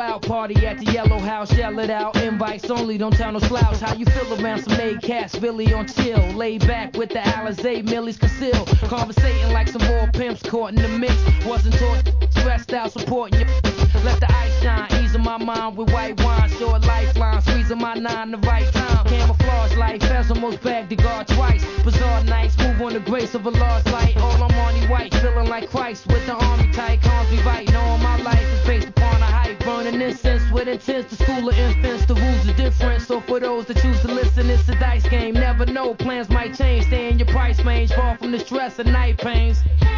out. Party at the Yellow House, yell it out. Invites only, don't tell no slouch. How you feel around some made cats, really on chill. Lay back with the Alizé, Millie's conceal. Conversating like some more pimps caught in the mix. Wasn't taught, stressed out, supporting your. Let the ice shine, easing my mind with white wine. Short lifeline, squeezing my nine the right time. Camouflage life, as almost bagged the guard twice. Bizarre nights, move on the grace of a large light. All I'm on white, feeling like Christ with the army tight. Calms me right, knowing my life is based upon a hype. Burning incense with intent to school of infants. The rules are different, so for those that choose to listen, it's a dice game. Never know, plans might change. Stay in your price range, far from the stress and night pains.